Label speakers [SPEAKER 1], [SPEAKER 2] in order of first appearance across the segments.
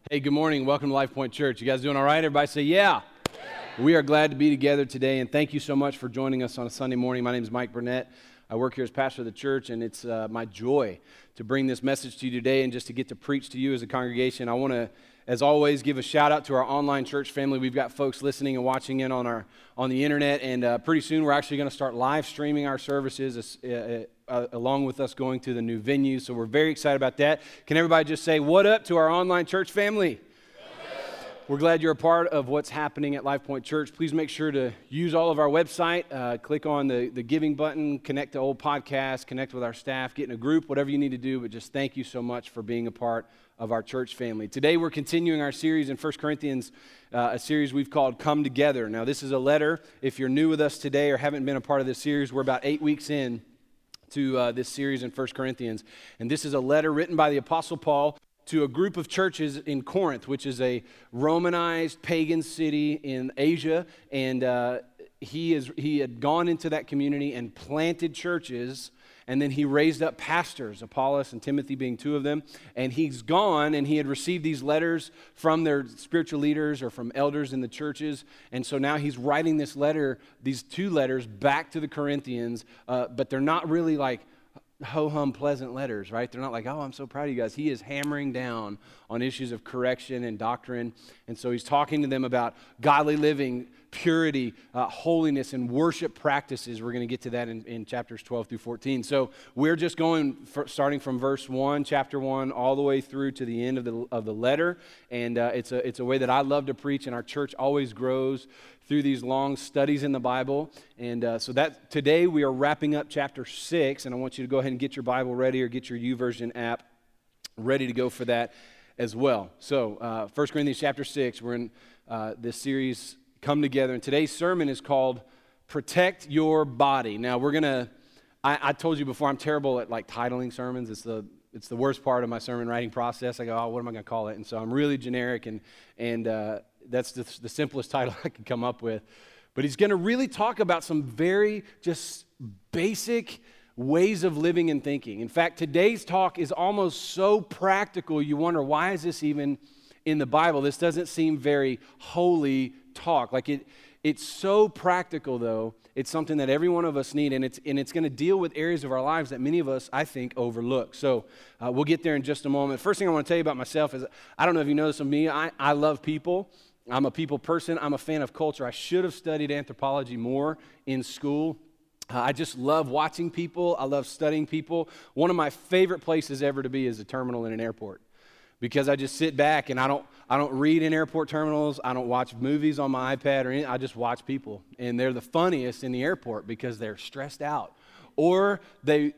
[SPEAKER 1] Hey, good morning. Welcome to Life Point Church. You guys doing all right? Everybody say yeah. We are glad to be together today, and thank you so much for joining us on a Sunday morning. My name is Mike Burnett. I work here as pastor of the church, and it's my joy to bring this message to you today and just to get to preach to you as a congregation. I want to, as always, give a shout out to our online church family. We've got folks listening and watching in on the internet, and pretty soon we're actually going to start live streaming our services along with us going to the new venue. So we're very excited about that. Can everybody just say what up to our online church family? We're glad you're a part of what's happening at Life Point Church. Please make sure to use all of our website. Click on the giving button, connect to old podcasts, connect with our staff, get in a group, whatever you need to do. But just thank you so much for being a part of our church family. Today we're continuing our series in 1 Corinthians, a series we've called Come Together. Now this is a letter. If you're new with us today or haven't been a part of this series, we're about 8 weeks in to this series in 1 Corinthians. And this is a letter written by the Apostle Paul to a group of churches in Corinth, which is a Romanized pagan city in Asia. And he had gone into that community and planted churches, and then he raised up pastors, Apollos and Timothy being two of them. And he's gone, and he had received these letters from their spiritual leaders or from elders in the churches. And so now he's writing this letter, these two letters, back to the Corinthians, but they're not really like ho-hum pleasant letters, right? They're not like, oh, I'm so proud of you guys. He is hammering down on issues of correction and doctrine. And so he's talking to them about godly living, purity, holiness, and worship practices. We're going to get to that in chapters 12 through 14. So we're just starting from verse 1, chapter 1, all the way through to the end of the letter. And it's a way that I love to preach, and our church always grows through these long studies in the Bible. And so that today we are wrapping up chapter 6, and I want you to go ahead and get your Bible ready or get your YouVersion app ready to go for that as well. So 1 Corinthians chapter 6, we're in this series, Come Together, and today's sermon is called Protect Your Body. Now we're going to, I told you before, I'm terrible at like titling sermons. It's the worst part of my sermon writing process. I go, oh, what am I going to call it? And so I'm really generic, and that's the simplest title I could come up with. But he's going to really talk about some very just basic ways of living and thinking. In fact, today's talk is almost so practical, you wonder, why is this even in the Bible? This doesn't seem very holy talk. Like it's so practical, though. It's something that every one of us need, and it's going to deal with areas of our lives that many of us, I think, overlook. So we'll get there in just a moment. First thing I want to tell you about myself is, I don't know if you know this of me, I love people. I'm a people person. I'm a fan of culture. I should have studied anthropology more in school. I just love watching people. I love studying people. One of my favorite places ever to be is a terminal in an airport, because I just sit back and I don't read in airport terminals. I don't watch movies on my iPad or anything. I just watch people, and they're the funniest in the airport because they're stressed out, or they're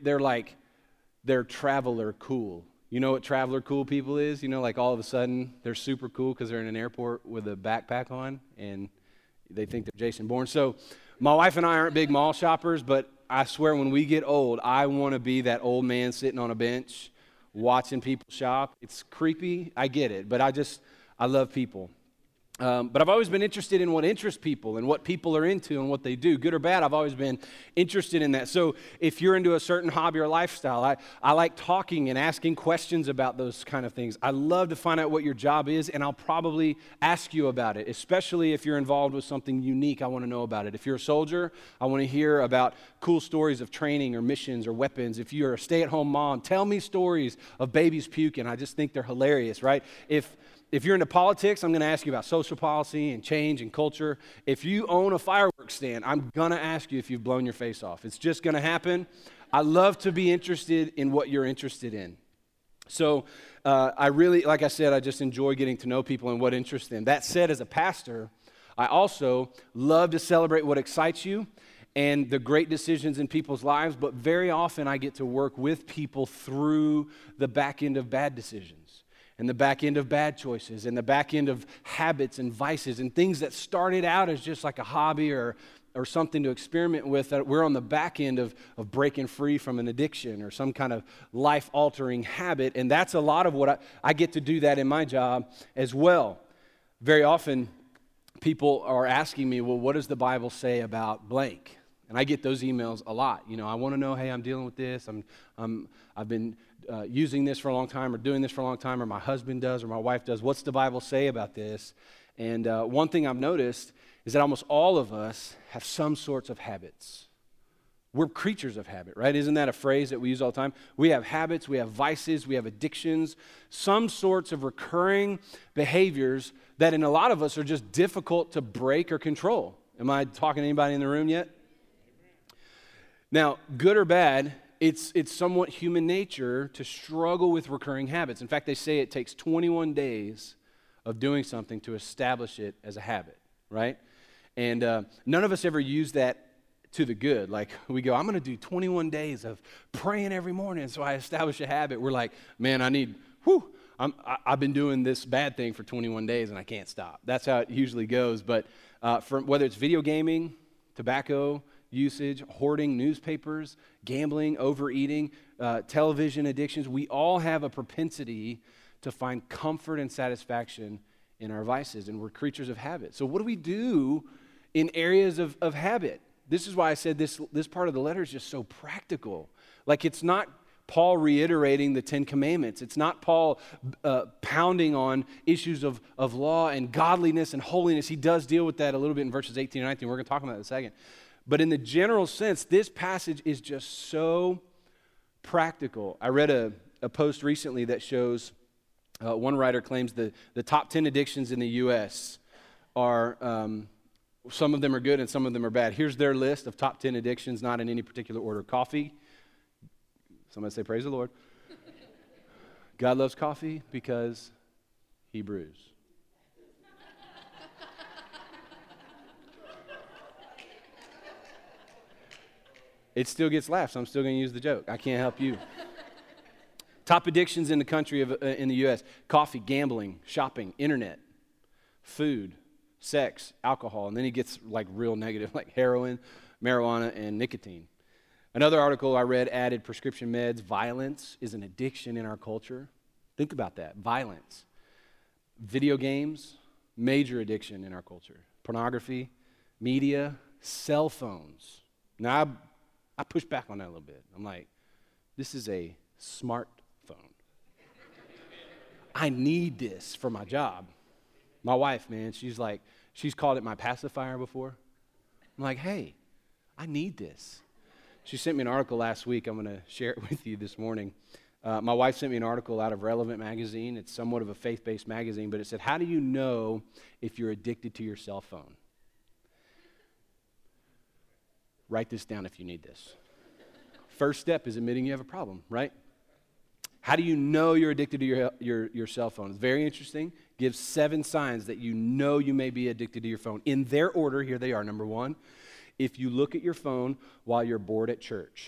[SPEAKER 1] traveler cool. You know what traveler cool people is? You know, like all of a sudden they're super cool because they're in an airport with a backpack on and they think they're Jason Bourne. So my wife and I aren't big mall shoppers, but I swear when we get old, I want to be that old man sitting on a bench watching people shop. It's creepy, I get it, but I love people. But I've always been interested in what interests people and what people are into and what they do, good or bad. I've always been interested in that. So if you're into a certain hobby or lifestyle, I like talking and asking questions about those kind of things. I love to find out what your job is, and I'll probably ask you about it, especially if you're involved with something unique. I want to know about it. If you're a soldier, I want to hear about cool stories of training or missions or weapons. If you're a stay-at-home mom, tell me stories of babies puking. I just think they're hilarious, right? If you're into politics, I'm going to ask you about social policy and change and culture. If you own a fireworks stand, I'm going to ask you if you've blown your face off. It's just going to happen. I love to be interested in what you're interested in. So I really, like I said, I just enjoy getting to know people and what interests them. That said, as a pastor, I also love to celebrate what excites you and the great decisions in people's lives, but very often I get to work with people through the back end of bad decisions, and the back end of bad choices, and the back end of habits and vices and things that started out as just like a hobby or something to experiment with, that we're on the back end of breaking free from an addiction or some kind of life-altering habit. And that's a lot of what I get to do that in my job as well. Very often, people are asking me, well, what does the Bible say about blank? And I get those emails a lot. I want to know, hey, I'm dealing with this. I've been using this for a long time or doing this for a long time, or my husband does or my wife does. What's the Bible say about this? And one thing I've noticed is that almost all of us have some sorts of habits. We're creatures of habit, right? Isn't that a phrase that we use all the time? We have habits, we have vices, we have addictions, some sorts of recurring behaviors that in a lot of us are just difficult to break or control. Am I talking to anybody in the room yet? Now, good or bad, it's somewhat human nature to struggle with recurring habits. In fact, they say it takes 21 days of doing something to establish it as a habit, right? And none of us ever use that to the good. Like we go, I'm going to do 21 days of praying every morning, so I establish a habit. We're like, man, I've been doing this bad thing for 21 days and I can't stop. That's how it usually goes. But whether it's video gaming, tobacco usage, hoarding newspapers, gambling, overeating, television addictions, we all have a propensity to find comfort and satisfaction in our vices, and we're creatures of habit. So what do we do in areas of habit? This is why I said this part of the letter is just so practical. Like it's not Paul reiterating the Ten Commandments. It's not Paul pounding on issues of law and godliness and holiness. He does deal with that a little bit in verses 18 and 19. We're going to talk about that in a second. But in the general sense, this passage is just so practical. I read a post recently that shows one writer claims the top 10 addictions in the U.S. are... some of them are good and some of them are bad. Here's their list of top 10 addictions, not in any particular order. Coffee. Somebody say, praise the Lord. God loves coffee because he brews. It still gets laughs. I'm still going to use the joke. I can't help you. Top addictions in the country in the U.S. Coffee, gambling, shopping, internet, food, sex, alcohol, and then he gets like real negative, like heroin, marijuana, and nicotine. Another article I read added prescription meds. Violence is an addiction in our culture. Think about that, violence. Video games, major addiction in our culture. Pornography, media, cell phones. Now, I push back on that a little bit. I'm like, this is a smartphone. I need this for my job. My wife, man, she's called it my pacifier before. I'm like, hey, I need this. She sent me an article last week. I'm going to share it with you this morning. My wife sent me an article out of Relevant magazine. It's somewhat of a faith-based magazine, but it said, how do you know if you're addicted to your cell phone? Write this down if you need this. First step is admitting you have a problem, right? How do you know you're addicted to your cell phone? It's very interesting. Gives 7 signs that you know you may be addicted to your phone. In their order, here they are. Number 1, if you look at your phone while you're bored at church.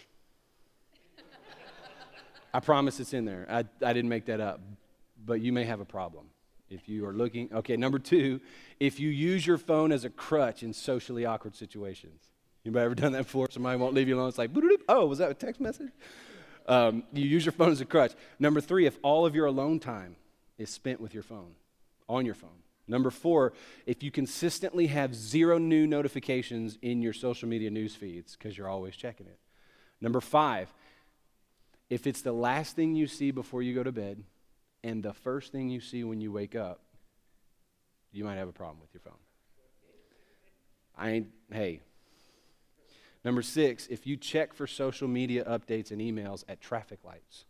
[SPEAKER 1] I promise it's in there. I didn't make that up. But you may have a problem if you are looking. Okay, number 2, if you use your phone as a crutch in socially awkward situations. Anybody ever done that before? Somebody won't leave you alone. It's like, oh, was that a text message? You use your phone as a crutch. Number 3, if all of your alone time is spent with your phone, on your phone. Number 4, if you consistently have 0 new notifications in your social media news feeds because you're always checking it. Number 5, if it's the last thing you see before you go to bed and the first thing you see when you wake up, you might have a problem with your phone. Hey. Number 6, if you check for social media updates and emails at traffic lights.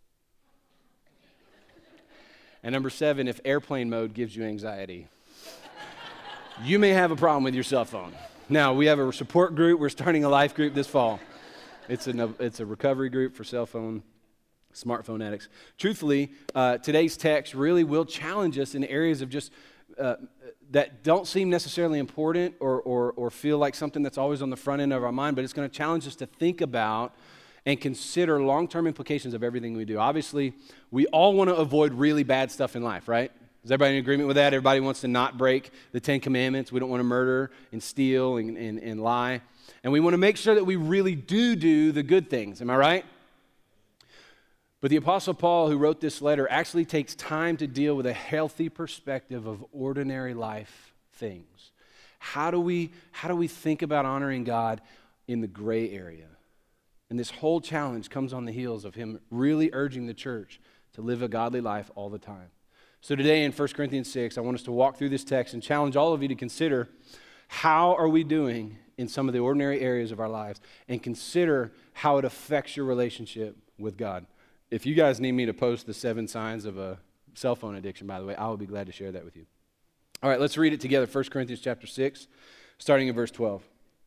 [SPEAKER 1] And number 7, if airplane mode gives you anxiety, you may have a problem with your cell phone. Now, we have a support group. We're starting a life group this fall. It's a recovery group for smartphone addicts. Truthfully, today's text really will challenge us in areas of just that don't seem necessarily important or feel like something that's always on the front end of our mind, but it's going to challenge us to think about and consider long-term implications of everything we do. Obviously, we all want to avoid really bad stuff in life, right? Is everybody in agreement with that? Everybody wants to not break the 10 Commandments. We don't want to murder and steal and lie. And we want to make sure that we really do the good things. Am I right? But the Apostle Paul, who wrote this letter, actually takes time to deal with a healthy perspective of ordinary life things. How do we think about honoring God in the gray area. And this whole challenge comes on the heels of him really urging the church to live a godly life all the time. So today in 1 Corinthians 6, I want us to walk through this text and challenge all of you to consider, how are we doing in some of the ordinary areas of our lives, and consider how it affects your relationship with God. If you guys need me to post the 7 signs of a cell phone addiction, by the way, I will be glad to share that with you. All right, let's read it together. 1 Corinthians chapter 6, starting in verse 12.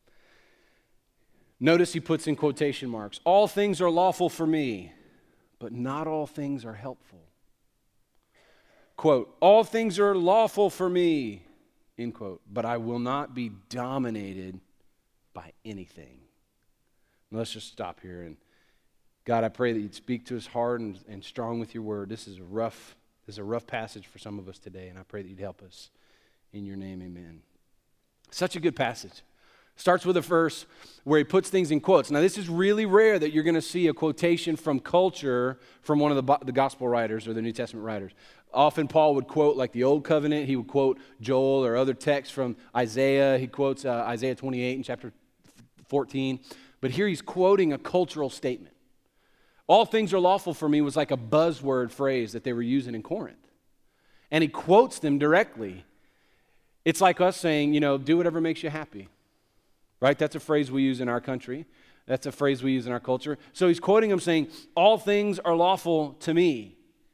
[SPEAKER 1] Notice he puts in quotation marks. All things are lawful for me, but not all things are helpful. Quote, all things are lawful for me, end quote, but I will not be dominated by anything. Now let's just stop here. And God, I pray that you'd speak to us hard and strong with your word. This is a rough passage for some of us today, and I pray that you'd help us. In your name, amen. Such a good passage. Starts with a verse where he puts things in quotes. Now, this is really rare that you're going to see a quotation from culture from one of the gospel writers or the New Testament writers. Often Paul would quote like the Old Covenant. He would quote Joel or other texts from Isaiah. He quotes Isaiah 28 in chapter 14. But here he's quoting a cultural statement. All things are lawful for me was like a buzzword phrase that they were using in Corinth. And he quotes them directly. It's like us saying, do whatever makes you happy. Right? That's a phrase we use in our country. That's a phrase we use in our culture. So he's quoting them saying, all things are lawful to me.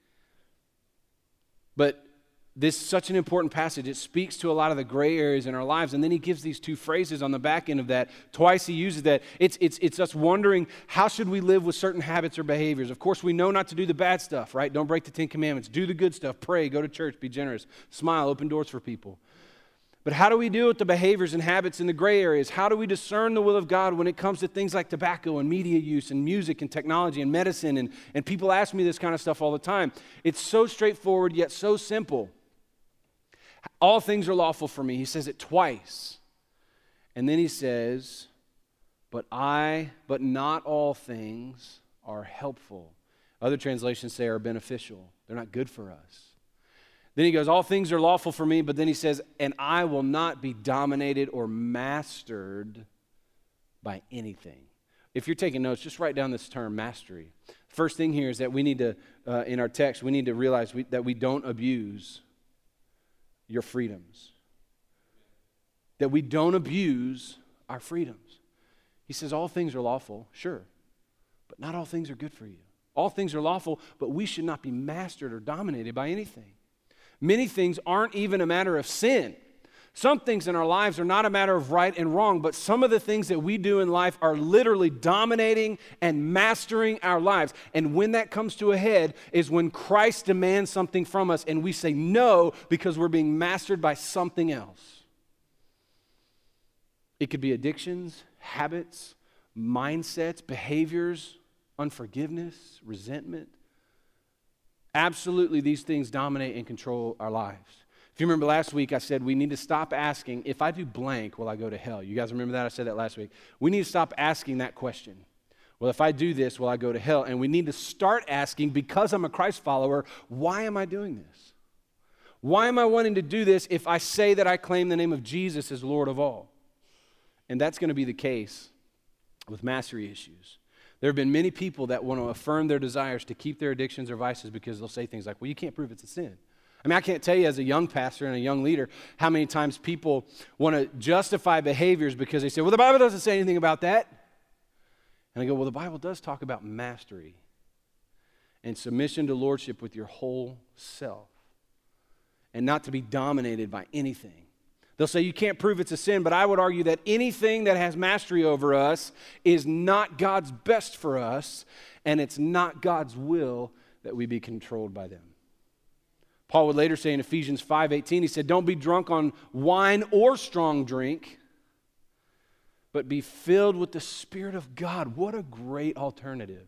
[SPEAKER 1] But this is such an important passage. It speaks to a lot of the gray areas in our lives. And then he gives these 2 phrases on the back end of that. Twice he uses that. It's us wondering, how should we live with certain habits or behaviors? Of course, we know not to do the bad stuff, right? Don't break the 10 commandments. Do the good stuff. Pray, go to church, be generous, smile, open doors for people. But how do we deal with the behaviors and habits in the gray areas? How do we discern the will of God when it comes to things like tobacco and media use and music and technology and medicine? And people ask me this kind of stuff all the time. It's so straightforward yet so simple. All things are lawful for me. He says it twice. And then he says, but not all things are helpful. Other translations say are beneficial. They're not good for us. Then he goes, all things are lawful for me, but then he says, and I will not be dominated or mastered by anything. If you're taking notes, just write down this term, mastery. First thing here is that we need to, in our text, we need to realize that we don't abuse your freedoms. That we don't abuse our freedoms. He says all things are lawful, sure, but not all things are good for you. All things are lawful, but we should not be mastered or dominated by anything. Many things aren't even a matter of sin. Some things in our lives are not a matter of right and wrong, but some of the things that we do in life are literally dominating and mastering our lives. And when that comes to a head is when Christ demands something from us and we say no because we're being mastered by something else. It could be addictions, habits, mindsets, behaviors, unforgiveness, resentment. Absolutely, these things dominate and control our lives. If you remember last week, I said we need to stop asking, if I do blank, will I go to hell? You guys remember that? I said that last week. We need to stop asking that question. Well, if I do this, will I go to hell? And we need to start asking, because I'm a Christ follower, why am I doing this? Why am I wanting to do this if I say that I claim the name of Jesus as Lord of all? And that's going to be the case with mastery issues. There have been many people that want to affirm their desires to keep their addictions or vices because they'll say things like, well, you can't prove it's a sin. I mean, I can't tell you as a young pastor and a young leader how many times people want to justify behaviors because they say, well, the Bible doesn't say anything about that. And I go, well, the Bible does talk about mastery and submission to lordship with your whole self and not to be dominated by anything. They'll say you can't prove it's a sin, but I would argue that anything that has mastery over us is not God's best for us, and it's not God's will that we be controlled by them. Paul would later say in Ephesians 5:18, he said, don't be drunk on wine or strong drink, but be filled with the Spirit of God. What a great alternative.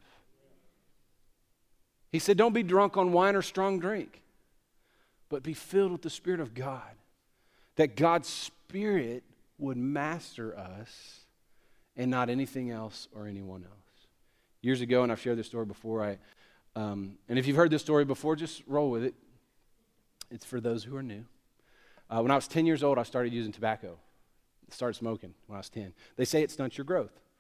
[SPEAKER 1] He said, don't be drunk on wine or strong drink, but be filled with the Spirit of God. That God's Spirit would master us and not anything else or anyone else. Years ago, and I've shared this story before, and if you've heard this story before, just roll with it. It's for those who are new. When I was 10 years old, I started using tobacco. I started smoking when I was 10. They say it stunts your growth.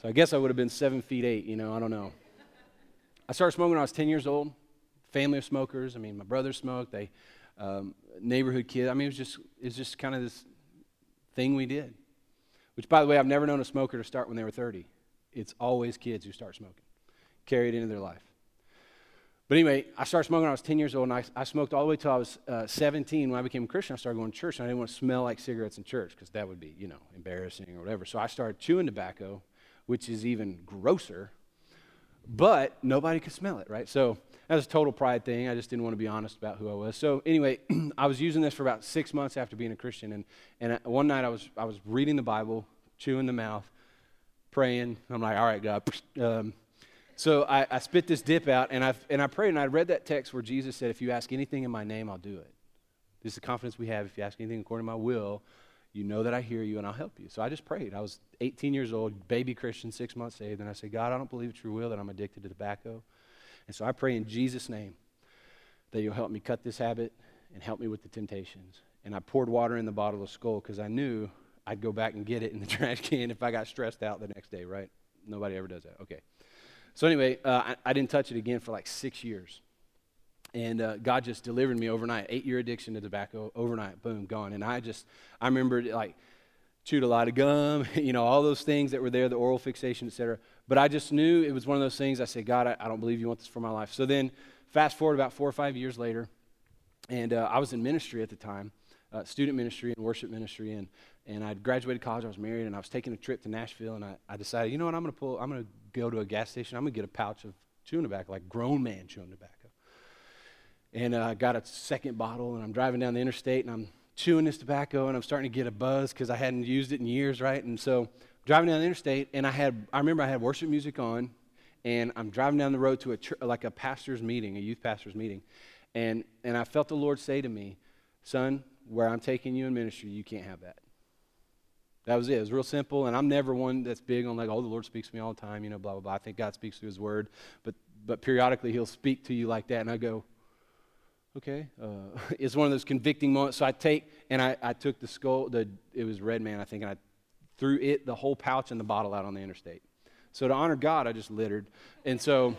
[SPEAKER 1] So I guess I would have been 7 feet 8, I don't know. I started smoking when I was 10 years old. Family of smokers. My brothers smoked. They, neighborhood kid. It was just kind of this thing we did. Which, by the way, I've never known a smoker to start when they were 30. It's always kids who start smoking. Carry it into their life. But anyway, I started smoking when I was 10 years old, and I smoked all the way till I was 17. When I became a Christian, I started going to church, and I didn't want to smell like cigarettes in church because that would be, embarrassing or whatever. So I started chewing tobacco, which is even grosser, but nobody could smell it, right? So that was a total pride thing. I just didn't want to be honest about who I was. So anyway, I was using this for about 6 months after being a Christian, and one night I was reading the Bible, chewing the mouth, praying. I'm like, all right, God. So I spit this dip out, and I prayed, and I read that text where Jesus said, if you ask anything in my name, I'll do it. This is the confidence we have. If you ask anything according to my will, you know that I hear you, and I'll help you. So I just prayed. I was 18 years old, baby Christian, 6 months saved, and I said, God, I don't believe it's your will that I'm addicted to tobacco. And so I pray in Jesus' name that you'll help me cut this habit and help me with the temptations. And I poured water in the bottle of Skull because I knew I'd go back and get it in the trash can if I got stressed out the next day, right? Nobody ever does that. Okay. So anyway, I didn't touch it again for like 6 years. And God just delivered me overnight. 8-year addiction to tobacco, overnight, boom, gone. And I remember like chewed a lot of gum, all those things that were there, the oral fixation, et cetera. But I just knew it was one of those things. I said, God, I don't believe you want this for my life. So then fast forward about 4 or 5 years later, and I was in ministry at the time, student ministry and worship ministry, and I'd graduated college, I was married, and I was taking a trip to Nashville, and I decided, you know what, I'm going to go to a gas station, I'm going to get a pouch of chewing tobacco, like grown man chewing tobacco. And I got a second bottle, and I'm driving down the interstate, and I'm chewing this tobacco, and I'm starting to get a buzz because I hadn't used it in years, right? And so driving down the interstate, and I remember I had worship music on, and I'm driving down the road to a pastor's meeting, a youth pastor's meeting, and I felt the Lord say to me, son, where I'm taking you in ministry, you can't have that. That was it. It was real simple, and I'm never one that's big on like, oh, the Lord speaks to me all the time, blah, blah, blah. I think God speaks through his word, but periodically he'll speak to you like that, and I go, okay. It's one of those convicting moments. So I took the Skull, it was Red Man, I think, and I threw the whole pouch and the bottle out on the interstate. So to honor God, I just littered. And so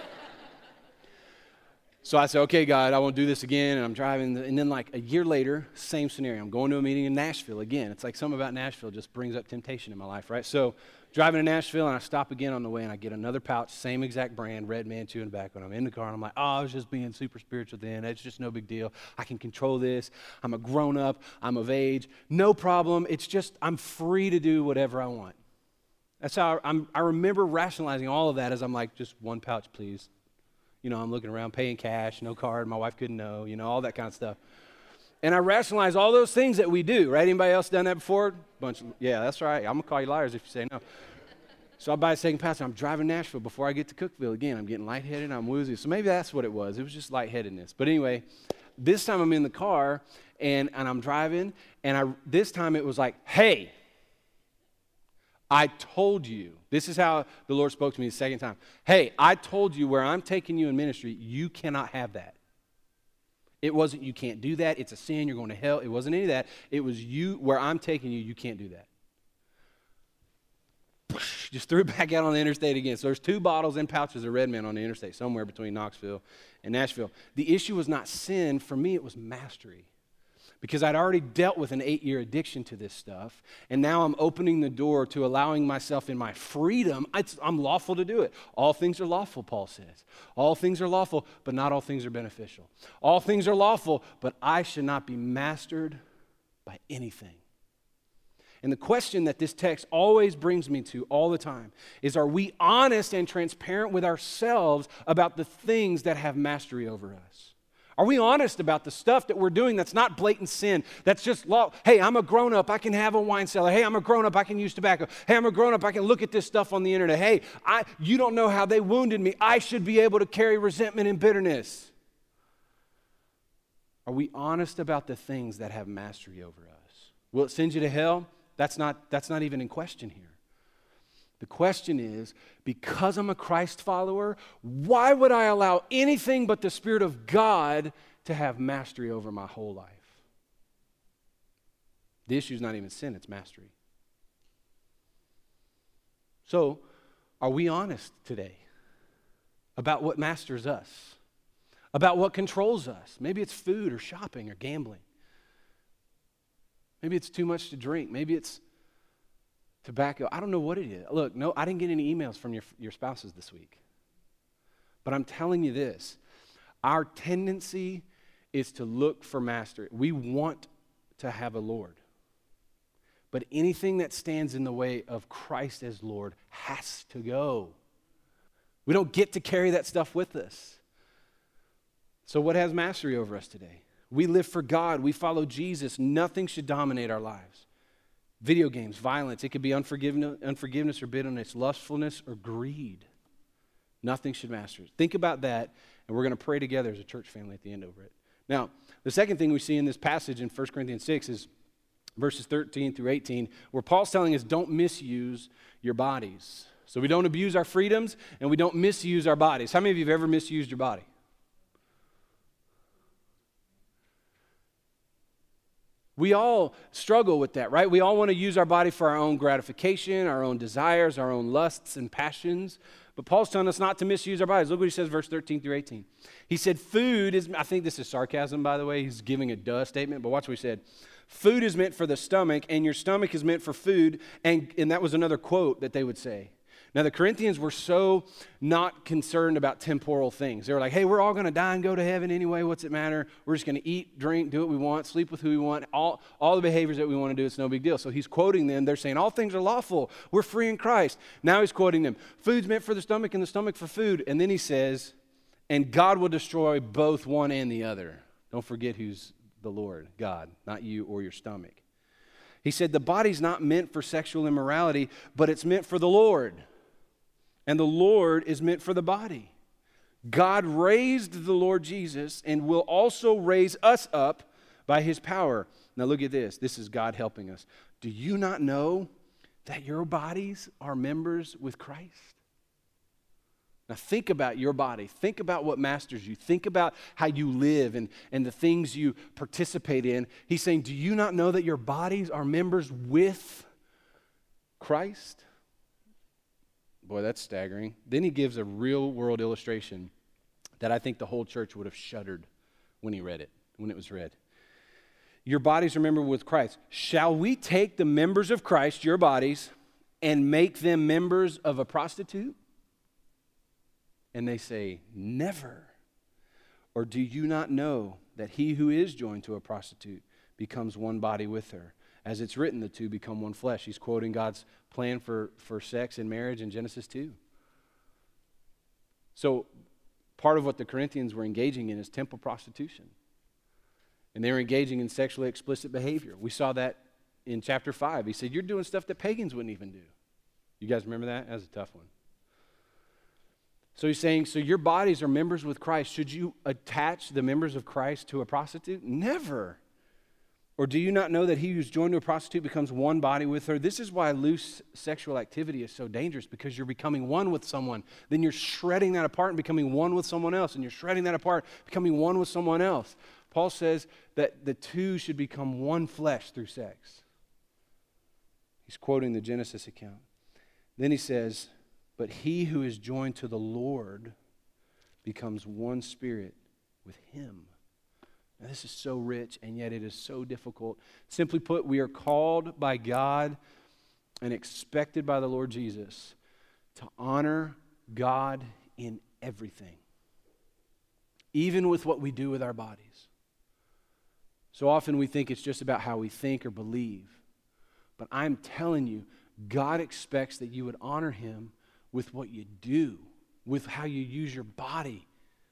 [SPEAKER 1] I said, okay, God, I won't do this again. And I'm driving. And then like a year later, same scenario. I'm going to a meeting in Nashville again. It's like something about Nashville just brings up temptation in my life, right? So driving to Nashville, and I stop again on the way, and I get another pouch, same exact brand, Red Man chewing tobacco. And I'm in the car, and I'm like, I was just being super spiritual then. It's just no big deal. I can control this. I'm a grown-up. I'm of age. No problem. It's just I'm free to do whatever I want. That's how I remember rationalizing all of that as I'm like, just one pouch, please. I'm looking around, paying cash, no card, my wife couldn't know, all that kind of stuff. And I rationalize all those things that we do, right? Anybody else done that before? Yeah, that's right. I'm going to call you liars if you say no. So I buy a second pass, and I'm driving Nashville before I get to Cookeville again. I'm getting lightheaded, I'm woozy. So maybe that's what it was. It was just lightheadedness. But anyway, this time I'm in the car, and I'm driving, and this time it was like, hey, I told you. This is how the Lord spoke to me the second time. Hey, I told you where I'm taking you in ministry, you cannot have that. It wasn't you can't do that. It's a sin. You're going to hell. It wasn't any of that. It was you, where I'm taking you, you can't do that. Just threw it back out on the interstate again. So there's 2 bottles and pouches of Red Man on the interstate, somewhere between Knoxville and Nashville. The issue was not sin. For me, it was mastery. Because I'd already dealt with an 8-year addiction to this stuff, and now I'm opening the door to allowing myself in my freedom. I'm lawful to do it. All things are lawful, Paul says. All things are lawful, but not all things are beneficial. All things are lawful, but I should not be mastered by anything. And the question that this text always brings me to all the time is, are we honest and transparent with ourselves about the things that have mastery over us? Are we honest about the stuff that we're doing that's not blatant sin, that's just law? Hey, I'm a grown-up, I can have a wine cellar. Hey, I'm a grown-up, I can use tobacco. Hey, I'm a grown-up, I can look at this stuff on the internet. Hey, you don't know how they wounded me. I should be able to carry resentment and bitterness. Are we honest about the things that have mastery over us? Will it send you to hell? That's not even in question here. The question is, because I'm a Christ follower, why would I allow anything but the Spirit of God to have mastery over my whole life? The issue is not even sin, it's mastery. So, Are we honest today about what masters us? About what controls us? Maybe it's food or shopping or gambling. Maybe it's too much to drink. Maybe it's tobacco. I don't know what it is. Look, no, I didn't get any emails from your spouses this week. But I'm telling you this. Our tendency is to look for master. We want to have a Lord. But anything that stands in the way of Christ as Lord has to go. We don't get to carry that stuff with us. So what has mastery over us today? We live for God. We follow Jesus. Nothing should dominate our lives. Video games, violence. It could be unforgiveness or bitterness, lustfulness or greed. Nothing should master us. Think about that, and we're going to pray together as a church family at the end over it. Now, the second thing we see in this passage in 1 Corinthians 6 is verses 13 through 18, where Paul's telling us don't misuse your bodies. So we don't abuse our freedoms, and we don't misuse our bodies. How many of you have ever misused your body? We all struggle with that, right? We all want to use our body for our own gratification, our own desires, our own lusts and passions. But Paul's telling us not to misuse our bodies. Look what he says, verse 13 through 18. He said, food is, I think this is sarcasm, by the way. He's giving a duh statement, but watch what he said. Food is meant for the stomach, and your stomach is meant for food. And that was another quote that they would say. Now, the Corinthians were so not concerned about temporal things. They were like, hey, we're all going to die and go to heaven anyway. What's it matter? We're just going to eat, drink, do what we want, sleep with who we want, all the behaviors that we want to do. It's no big deal. So he's quoting them. They're saying all things are lawful. We're free in Christ. Now he's quoting them. Food's meant for the stomach and the stomach for food. And then he says, and God will destroy both one and the other. Don't forget who's the Lord, God, not you or your stomach. He said the body's not meant for sexual immorality, but it's meant for the Lord. And the Lord is meant for the body. God raised the Lord Jesus and will also raise us up by his power. Now look at this. This is God helping us. Do you not know that your bodies are members with Christ? Now think about your body. Think about what masters you. Think about how you live and the things you participate in. He's saying, do you not know that your bodies are members with Christ? Boy, that's staggering. Then he gives a real-world illustration that I think the whole church would have shuddered when it was read. Your bodies are members with Christ. Shall we take the members of Christ, your bodies, and make them members of a prostitute? And they say, never. Or do you not know that he who is joined to a prostitute becomes one body with her? As it's written, the two become one flesh. He's quoting God's plan for sex and marriage in Genesis 2. So part of what the Corinthians were engaging in is temple prostitution. And they were engaging in sexually explicit behavior. We saw that in chapter 5. He said, you're doing stuff that pagans wouldn't even do. You guys remember that? That was a tough one. So he's saying, so your bodies are members with Christ. Should you attach the members of Christ to a prostitute? Never. Or do you not know that he who's joined to a prostitute becomes one body with her? This is why loose sexual activity is so dangerous, because you're becoming one with someone. Then you're shredding that apart and becoming one with someone else. And you're shredding that apart, becoming one with someone else. Paul says that the two should become one flesh through sex. He's quoting the Genesis account. Then he says, but he who is joined to the Lord becomes one spirit with him. Now, this is so rich, and yet it is so difficult. Simply put, we are called by God and expected by the Lord Jesus to honor God in everything, even with what we do with our bodies. So often we think it's just about how we think or believe. But I'm telling you, God expects that you would honor him with what you do, with how you use your body.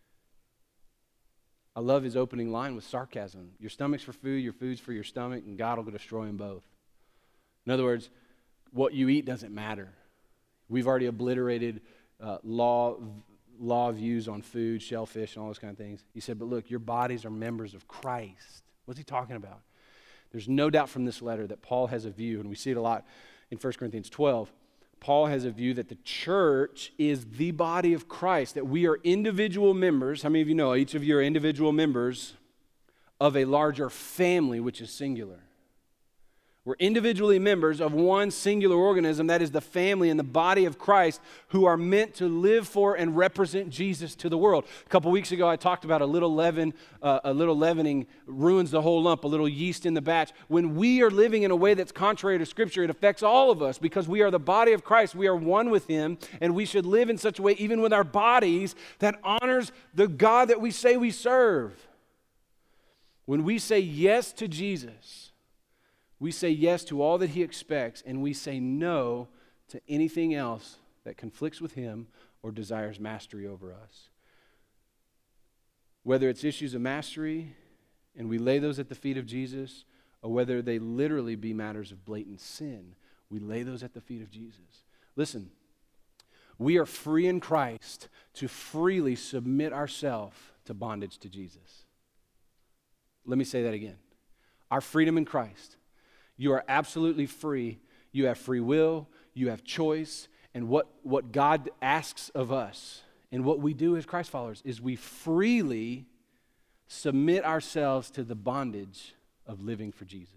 [SPEAKER 1] I love his opening line with sarcasm. Your stomach's for food, your food's for your stomach, and God will destroy them both. In other words, what you eat doesn't matter. We've already obliterated law views on food, shellfish, and all those kind of things. He said, but look, your bodies are members of Christ. What's he talking about? There's no doubt from this letter that Paul has a view, and we see it a lot in 1 Corinthians 12. Paul has a view that the church is the body of Christ, that we are individual members. How many of you know each of you are individual members of a larger family, which is singular? We're individually members of one singular organism, that is the family and the body of Christ, who are meant to live for and represent Jesus to the world. A couple weeks ago, I talked about a little leavening ruins the whole lump, a little yeast in the batch. When we are living in a way that's contrary to Scripture, it affects all of us because we are the body of Christ. We are one with Him, and we should live in such a way, even with our bodies, that honors the God that we say we serve. When we say yes to Jesus, we say yes to all that He expects, and we say no to anything else that conflicts with Him or desires mastery over us. Whether it's issues of mastery, and we lay those at the feet of Jesus, or whether they literally be matters of blatant sin, we lay those at the feet of Jesus. Listen, we are free in Christ to freely submit ourselves to bondage to Jesus. Let me say that again. Our freedom in Christ. You are absolutely free. You have free will. You have choice. And what God asks of us and what we do as Christ followers is we freely submit ourselves to the bondage of living for Jesus.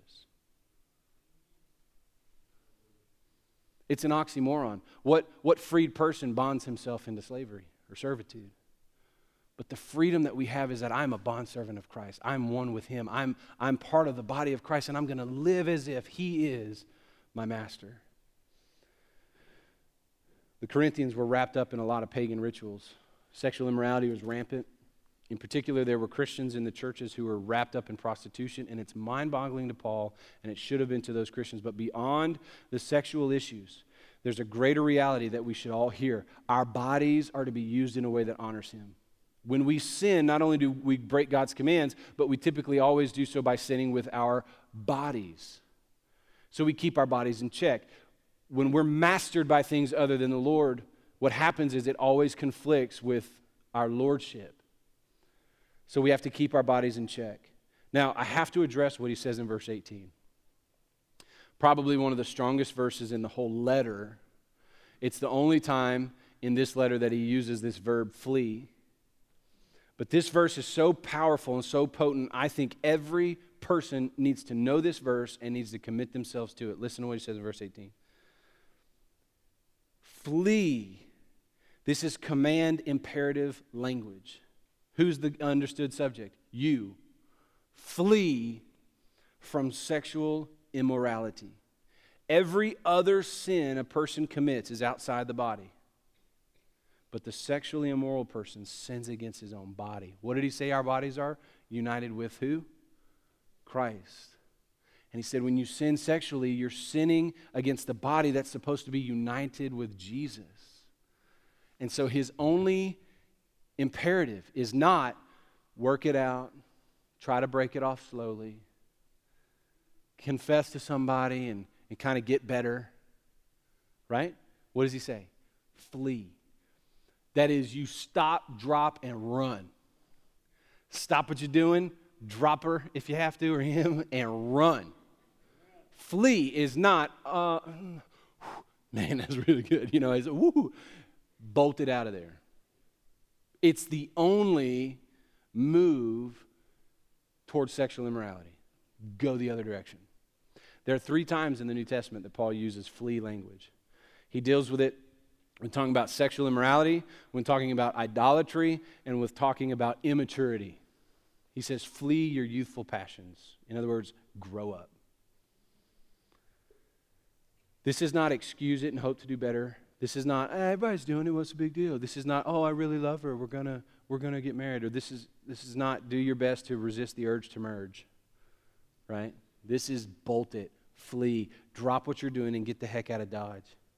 [SPEAKER 1] It's an oxymoron. What freed person bonds himself into slavery or servitude? But the freedom that we have is that I'm a bondservant of Christ. I'm one with Him. I'm part of the body of Christ, and I'm going to live as if He is my master. The Corinthians were wrapped up in a lot of pagan rituals. Sexual immorality was rampant. In particular, there were Christians in the churches who were wrapped up in prostitution, and it's mind-boggling to Paul, and it should have been to those Christians. But beyond the sexual issues, there's a greater reality that we should all hear. Our bodies are to be used in a way that honors Him. When we sin, not only do we break God's commands, but we typically always do so by sinning with our bodies. So we keep our bodies in check. When we're mastered by things other than the Lord, what happens is it always conflicts with our lordship. So we have to keep our bodies in check. Now, I have to address what he says in verse 18. Probably one of the strongest verses in the whole letter. It's the only time in this letter that he uses this verb flee. But this verse is so powerful and so potent, I think every person needs to know this verse and needs to commit themselves to it. Listen to what he says in verse 18. Flee. This is command imperative language. Who's the understood subject? You. Flee from sexual immorality. Every other sin a person commits is outside the body. But the sexually immoral person sins against his own body. What did he say our bodies are? United with who? Christ. And he said when you sin sexually, you're sinning against the body that's supposed to be united with Jesus. And so his only imperative is not work it out, try to break it off slowly, confess to somebody and kind of get better, right? What does he say? Flee. That is, you stop, drop, and run. Stop what you're doing, drop her if you have to, or him, and run. Flee is not, man, that's really good. You know, it's, woo, bolt it out of there. It's the only move towards sexual immorality. Go the other direction. There are 3 times in the New Testament that Paul uses flee language. He deals with it when talking about sexual immorality, when talking about idolatry, and with talking about immaturity. He says, flee your youthful passions. In other words, grow up. This is not excuse it and hope to do better. This is not, everybody's doing it, what's the big deal? This is not, oh, I really love her, we're gonna get married. Or this is not do your best to resist the urge to merge. Right? This is bolt it, flee, drop what you're doing and get the heck out of Dodge.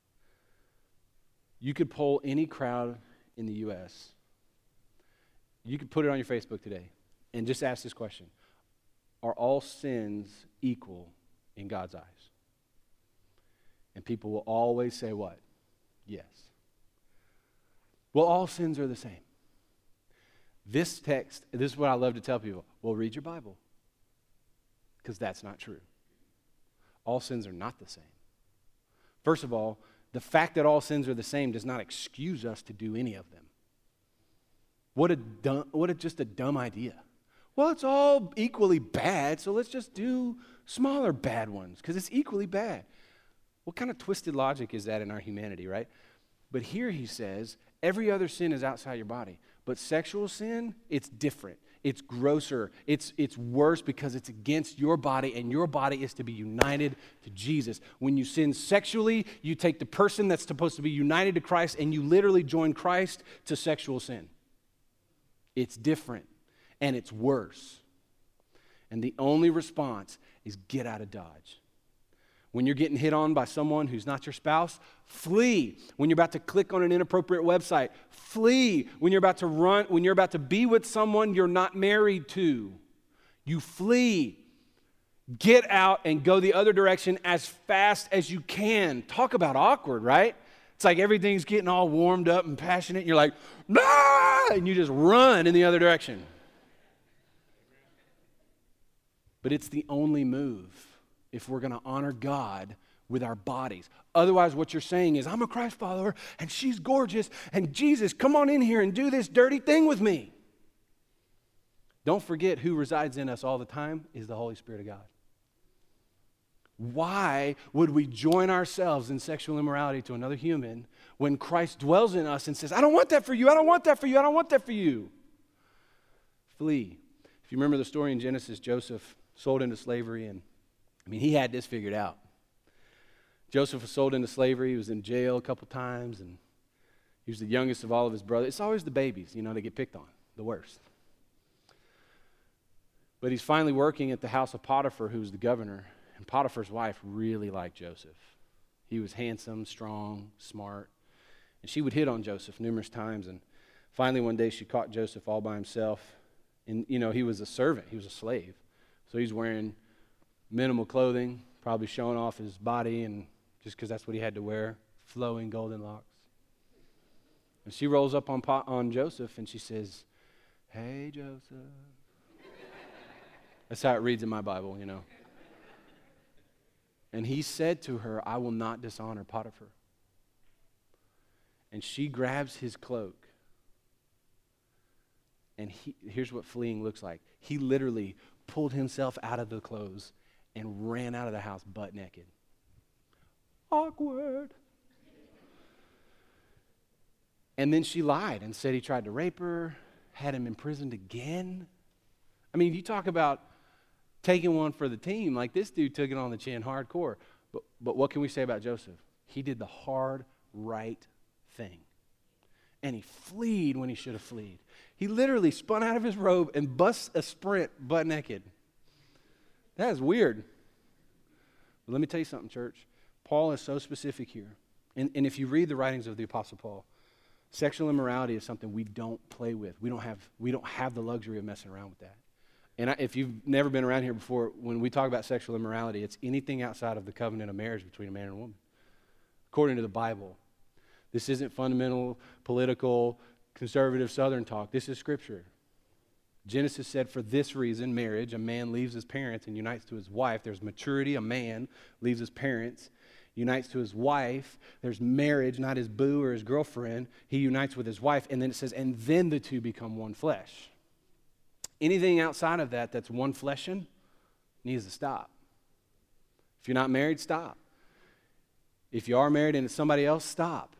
[SPEAKER 1] You could poll any crowd in the U.S. You could put it on your Facebook today and just ask this question. Are all sins equal in God's eyes? And people will always say what? Yes. Well, all sins are the same. This text, this is what I love to tell people. Well, read your Bible. Because that's not true. All sins are not the same. First of all, the fact that all sins are the same does not excuse us to do any of them. What a just a dumb idea. Well, it's all equally bad, so let's just do smaller bad ones because it's equally bad. What kind of twisted logic is that in our humanity, right? But here he says, every other sin is outside your body. But sexual sin, it's different. It's grosser. It's worse because it's against your body, and your body is to be united to Jesus. When you sin sexually, you take the person that's supposed to be united to Christ, and you literally join Christ to sexual sin. It's different, and it's worse. And the only response is get out of Dodge. When you're getting hit on by someone who's not your spouse, flee. When you're about to click on an inappropriate website, flee. When you're about to be with someone you're not married to, you flee. Get out and go the other direction as fast as you can. Talk about awkward, right? It's like everything's getting all warmed up and passionate, and you're like, "Ah!" and you just run in the other direction. But it's the only move if we're going to honor God with our bodies. Otherwise, what you're saying is, I'm a Christ follower, and she's gorgeous, and Jesus, come on in here and do this dirty thing with me. Don't forget who resides in us all the time is the Holy Spirit of God. Why would we join ourselves in sexual immorality to another human when Christ dwells in us and says, I don't want that for you, I don't want that for you, I don't want that for you? Flee. If you remember the story in Genesis, Joseph sold into slavery, and he had this figured out. Joseph was sold into slavery. He was in jail a couple times, and he was the youngest of all of his brothers. It's always the babies, they get picked on, the worst. But he's finally working at the house of Potiphar, who's the governor, and Potiphar's wife really liked Joseph. He was handsome, strong, smart, and she would hit on Joseph numerous times, and finally one day she caught Joseph all by himself, and he was a servant, he was a slave, so he's wearing minimal clothing, probably showing off his body, and just because that's what he had to wear, flowing golden locks. And she rolls up on Joseph, and she says, hey, Joseph. That's how it reads in my Bible, And he said to her, I will not dishonor Potiphar. And she grabs his cloak. And here's what fleeing looks like. He literally pulled himself out of the clothes and ran out of the house butt naked. Awkward. And then she lied and said he tried to rape her, had him imprisoned again. You talk about taking one for the team. Like, this dude took it on the chin hardcore. But what can we say about Joseph? He did the hard, right thing. And he fled when he should have fled. He literally spun out of his robe and bust a sprint butt naked. That is weird. But let me tell you something, church. Paul is so specific here. And if you read the writings of the Apostle Paul, sexual immorality is something we don't play with. We don't have the luxury of messing around with that. And if you've never been around here before, when we talk about sexual immorality, it's anything outside of the covenant of marriage between a man and a woman. According to the Bible. This isn't fundamental, political, conservative Southern talk. This is Scripture. Genesis said, for this reason, marriage, a man leaves his parents and unites to his wife. There's maturity, a man leaves his parents, unites to his wife. There's marriage, not his boo or his girlfriend. He unites with his wife. And then it says, and then the two become one flesh. Anything outside of that that's one fleshing needs to stop. If you're not married, stop. If you are married and it's somebody else, stop.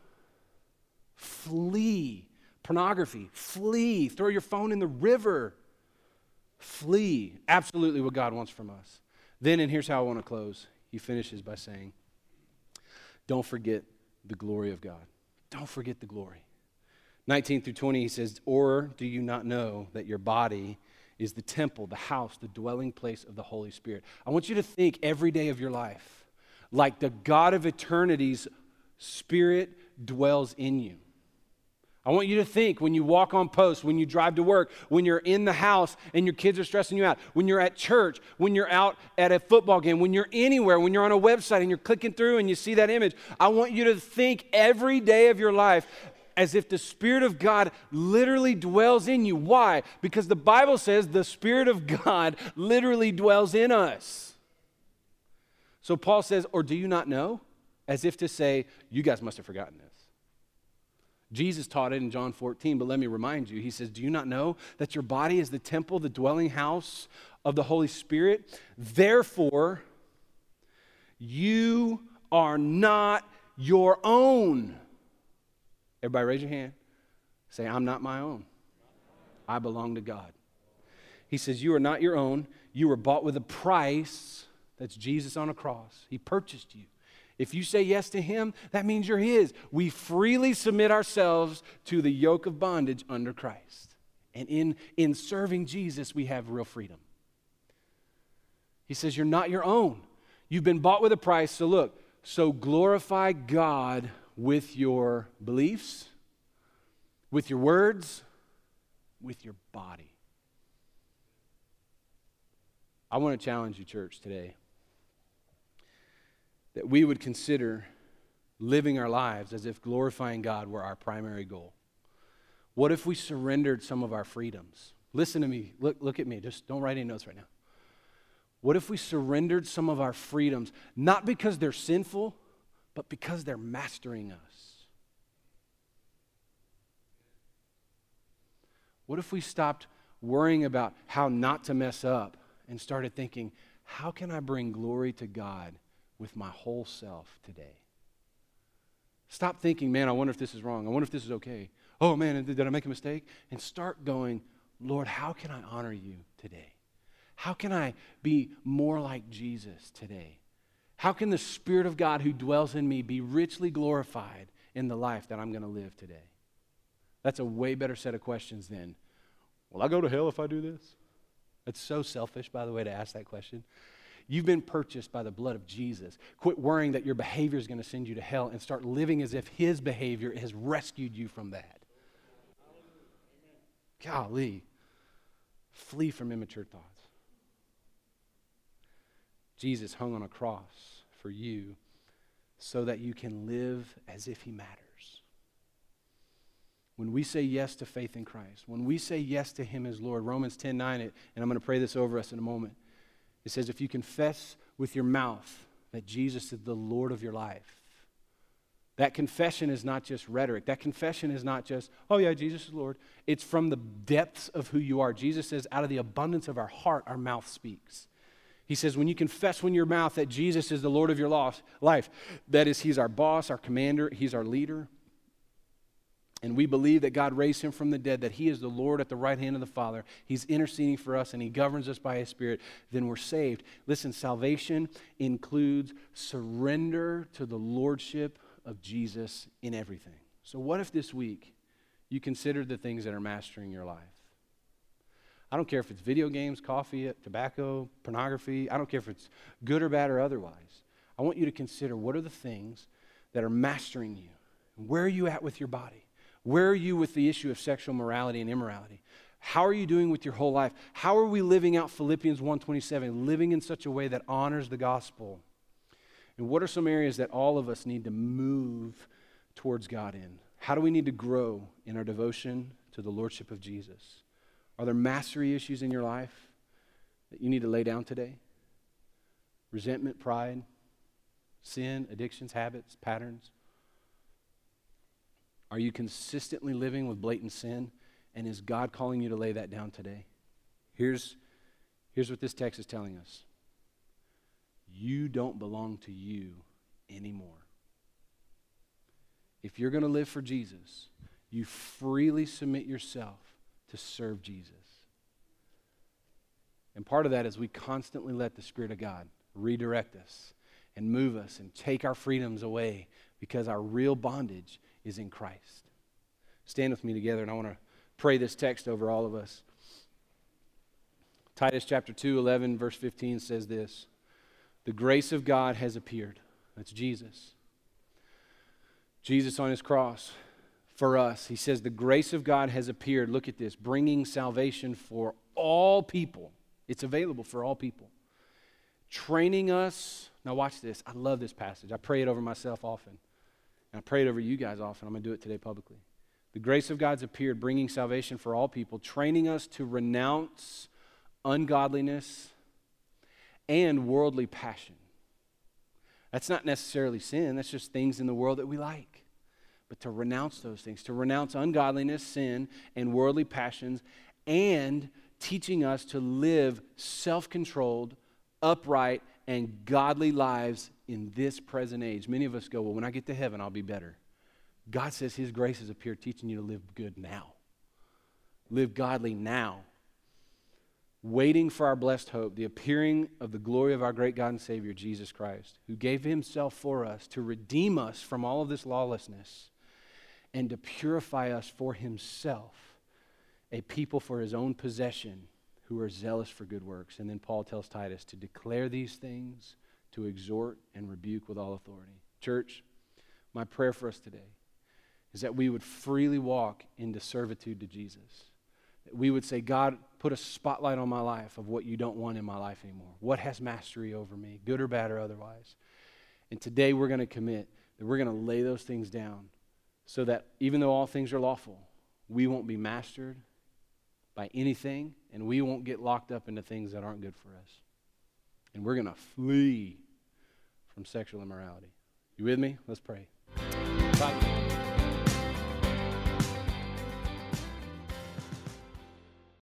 [SPEAKER 1] Flee. Pornography, flee. Throw your phone in the river. Flee. Absolutely what God wants from us. Then, and here's how I want to close. He finishes by saying, don't forget the glory of God. Don't forget the glory. 19 through 20, he says, or do you not know that your body is the temple, the house, the dwelling place of the Holy Spirit? I want you to think every day of your life like the God of eternity's Spirit dwells in you. I want you to think when you walk on post, when you drive to work, when you're in the house and your kids are stressing you out, when you're at church, when you're out at a football game, when you're anywhere, when you're on a website and you're clicking through and you see that image. I want you to think every day of your life as if the Spirit of God literally dwells in you. Why? Because the Bible says the Spirit of God literally dwells in us. So Paul says, or do you not know? As if to say, you guys must have forgotten this. Jesus taught it in John 14, but let me remind you, he says, do you not know that your body is the temple, the dwelling house of the Holy Spirit? Therefore, you are not your own. Everybody raise your hand. Say, I'm not my own. I belong to God. He says, you are not your own. You were bought with a price. That's Jesus on a cross. He purchased you. If you say yes to him, that means you're his. We freely submit ourselves to the yoke of bondage under Christ. And in serving Jesus, we have real freedom. He says, you're not your own. You've been bought with a price. So look, so glorify God with your beliefs, with your words, with your body. I want to challenge you, church, today, that we would consider living our lives as if glorifying God were our primary goal. What if we surrendered some of our freedoms? Listen to me. Look at me. Just don't write any notes right now. What if we surrendered some of our freedoms, not because they're sinful, but because they're mastering us? What if we stopped worrying about how not to mess up and started thinking, how can I bring glory to God with my whole self today? Stop thinking, man, I wonder if this is wrong. I wonder if this is okay. Oh, man, did I make a mistake? And start going, Lord, how can I honor you today? How can I be more like Jesus today? How can the Spirit of God who dwells in me be richly glorified in the life that I'm going to live today? That's a way better set of questions than, will I go to hell if I do this? That's so selfish, by the way, to ask that question. You've been purchased by the blood of Jesus. Quit worrying that your behavior is going to send you to hell and start living as if his behavior has rescued you from that. Golly. Flee from immature thoughts. Jesus hung on a cross for you so that you can live as if he matters. When we say yes to faith in Christ, when we say yes to him as Lord, Romans 10:9, and I'm going to pray this over us in a moment. It says, if you confess with your mouth that Jesus is the Lord of your life, that confession is not just rhetoric. That confession is not just, oh yeah, Jesus is Lord. It's from the depths of who you are. Jesus says, out of the abundance of our heart, our mouth speaks. He says, when you confess with your mouth that Jesus is the Lord of your life, that is, he's our boss, our commander, he's our leader, and we believe that God raised him from the dead, that he is the Lord at the right hand of the Father, he's interceding for us, and he governs us by his Spirit, then we're saved. Listen, salvation includes surrender to the lordship of Jesus in everything. So what if this week you consider the things that are mastering your life? I don't care if it's video games, coffee, tobacco, pornography. I don't care if it's good or bad or otherwise. I want you to consider, what are the things that are mastering you? Where are you at with your body? Where are you with the issue of sexual morality and immorality? How are you doing with your whole life? How are we living out Philippians 1:27, living in such a way that honors the gospel? And what are some areas that all of us need to move towards God in? How do we need to grow in our devotion to the lordship of Jesus? Are there mastery issues in your life that you need to lay down today? Resentment, pride, sin, addictions, habits, patterns? Are you consistently living with blatant sin? And is God calling you to lay that down today? Here's what this text is telling us. You don't belong to you anymore. If you're going to live for Jesus, you freely submit yourself to serve Jesus. And part of that is we constantly let the Spirit of God redirect us and move us and take our freedoms away because our real bondage is in Christ. Stand with me together, and I want to pray this text over all of us. Titus chapter 2, 11, verse 15 says this: the grace of God has appeared. That's Jesus. Jesus on his cross for us. He says the grace of God has appeared. Look at this, bringing salvation for all people. It's available for all people. Training us. Now watch this. I love this passage. I pray it over myself often. And I pray it over you guys often. I'm going to do it today publicly. The grace of God's appeared, bringing salvation for all people, training us to renounce ungodliness and worldly passion. That's not necessarily sin. That's just things in the world that we like. but to renounce those things, to renounce ungodliness, sin, and worldly passions, and teaching us to live self-controlled, upright, and godly lives in this present age. Many of us go, well, when I get to heaven, I'll be better. God says his grace has appeared teaching you to live good now. Live godly now. Waiting for our blessed hope, the appearing of the glory of our great God and Savior, Jesus Christ, who gave himself for us to redeem us from all of this lawlessness and to purify us for himself, a people for his own possession who are zealous for good works. And then Paul tells Titus to declare these things, to exhort and rebuke with all authority. Church, my prayer for us today is that we would freely walk into servitude to Jesus. That we would say, God, put a spotlight on my life of what you don't want in my life anymore. What has mastery over me, good or bad or otherwise. And today we're going to commit that we're going to lay those things down so that even though all things are lawful, we won't be mastered by anything, and we won't get locked up into things that aren't good for us. And we're going to flee from sexual immorality. You with me? Let's pray. Father,